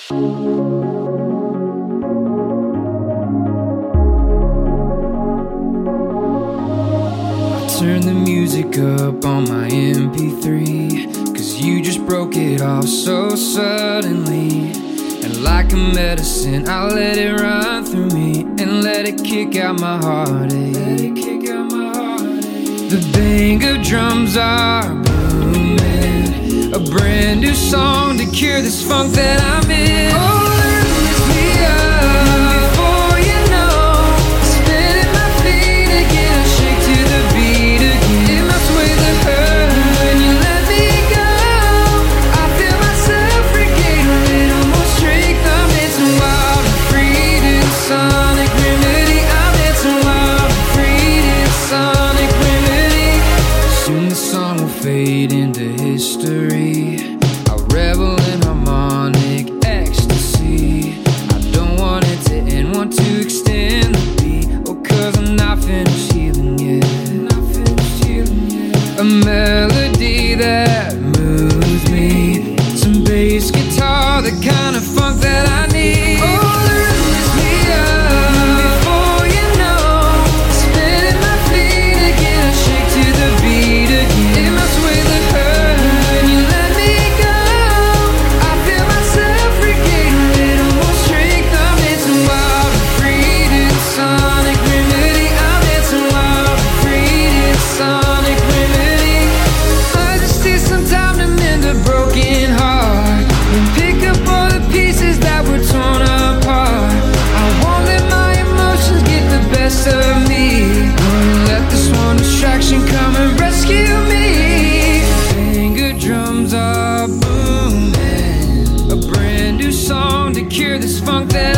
Turn the music up on my MP3, 'cause you just broke it off so suddenly. And like a medicine, I let it run through me and let it kick out my heartache. The bang of drums are booming, a brand new song to cure this funk that I'm in. Oh, lift me up before you know, spinning my feet again, I shake to the beat again. It must weigh the hurt when you let me go. I feel myself regain a little more strength. I'm dancing wild and free to sonic remedy. I'm dancing wild and free to sonic remedy. Soon the song will fade into history. I revel in harmonic ecstasy. I don't want it to end, want to extend the beat. Oh, 'cause I'm not finished healing yet. A melody that moves me, some bass guitar, the kind of funk that I need. Oh, lift me up before you know, spinning my feet again, I shake to the beat again. It must weigh the hurt when you let me go. I feel myself regain a little more strength. I'm dancing wild and free to sonic remedy. I'm dancing wild and free to sonic remedy. I just need some time to mend a broken heart and pick up all the pieces that were torn apart. I won't let my emotions get the best of me. Won't let this one distraction come and rescue me. Finger drums are booming, a brand new song to cure this funk that